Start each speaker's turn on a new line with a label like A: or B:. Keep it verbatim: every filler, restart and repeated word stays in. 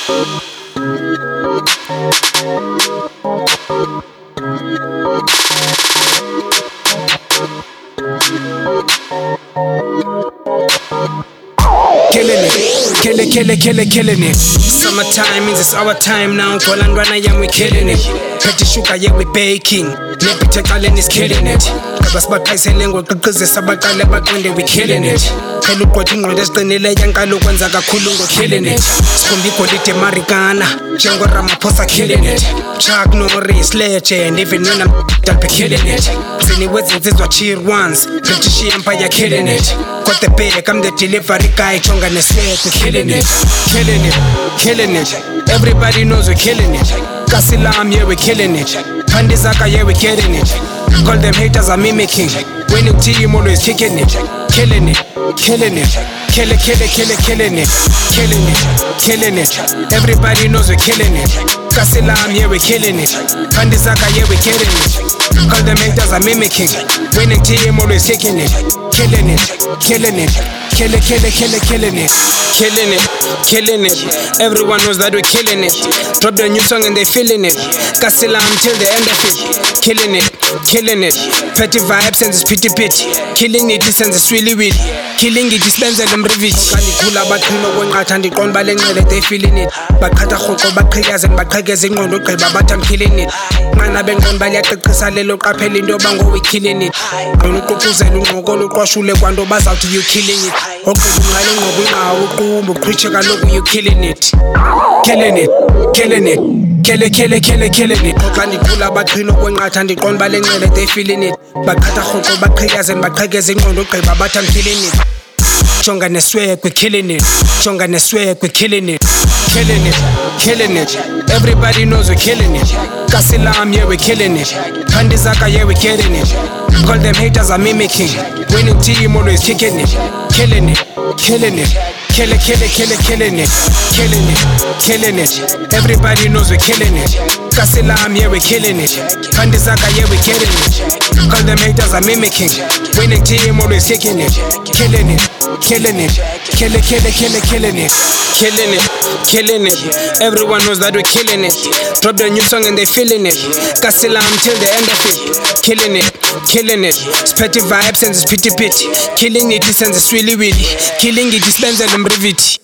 A: Killing it, kill it, kill it, kill it, killing it. Summertime means it's our time now. Golangwana yam, we killing it. Petty sugar, yeah, we baking. Nepite Kalen is killing it. Kabasbaka selengo kukuze sabakale bakonde, we killing it. Kelu kwati ngode sqinile yankalo kwenza kakhulu ngo killing it. Skumbi kolite marikana, Django Ramaphosa killing it. Chuck Norris, legend, even when I'm be killing it. Zini wezinzizwa cheer ones, British Empire killing it. Got the bag, I'm the delivery guy, Chonga Neswe, we killing it. Killing it, killing it. Everybody knows we're killing it. Kasilam, yeah, we're killing it. Pandizaka, yeah, we're getting it. Call them haters are mimicking. Winning team always kicking it. Killing it, killing it. Kill it, kill it, kill it, killing it. Killing it, killing it. Everybody knows we're killing it. Kasilam, yeah, we're killing it. Pandizaka, yeah, we're getting it. Call them haters are mimicking. Winning team always kicking it. Killing it, killing it. Kill it, kill it, kill it, killing it. Killing it, killing it. Everyone knows that we're killing it. Drop the new song and they feeling it. Kasilam till the end of it. Killing it, killing it. Petty vibes and it's pretty pitty. Killing it, this and it's really weird. Killing it, dispenser them revit. Kula bakhino kwenqatha ndiqonba lencele they feeling it. Baqhatha rhoqo baqhikaze baqhekeze ingqondo gqiba bathi I'm killing it. Nqana benqondo bayaqiqisa lelo qaphela into bango we killing it. Ngona uqoquzela ungqokolo uqwashule kwanto bazawuthi you killing it. Oqhubu ngale ngqobo inqawo uqumbu preach kaloku you killing it. Killing it, killing it. Kill it, kill it, kill it, killing it. Xoxa ndiqula baqhino kwenqatha ndiqonba lencele they feeling it. Baqhatha rhoqo baqhikaze baqhekeze ingqondo gqiba bathi I'm killing it. Chonga Neswe, we're killing it. Chonga Neswe, we're killing it. Killing it, killing it. Everybody knows we're killing it. Kasilam, yeah, we're killing it. Pandizaka, yeah, we're getting it. Call them haters are mimicking. Winning team always kicking it. Killing it, killing it. Kill it, kill it, kill it, killing it. Killing it, killing it. Everybody knows we're killing it. Kasilam, yeah, we're killing it. Pandizaka, yeah, we're getting it. Call them haters are mimicking. Winning team always kicking it. Killing it, killing it. Kill it, kill it, kill it, killing it. Killing it, killing it. Everyone knows that we're killing it. Drop the new song and they feeling it. Kasilam till the end of it. Killing it, killing it. It's petty vibes and it's pretty pitty. Killing it, this and it's really really. Killing it, dispenser them brevity.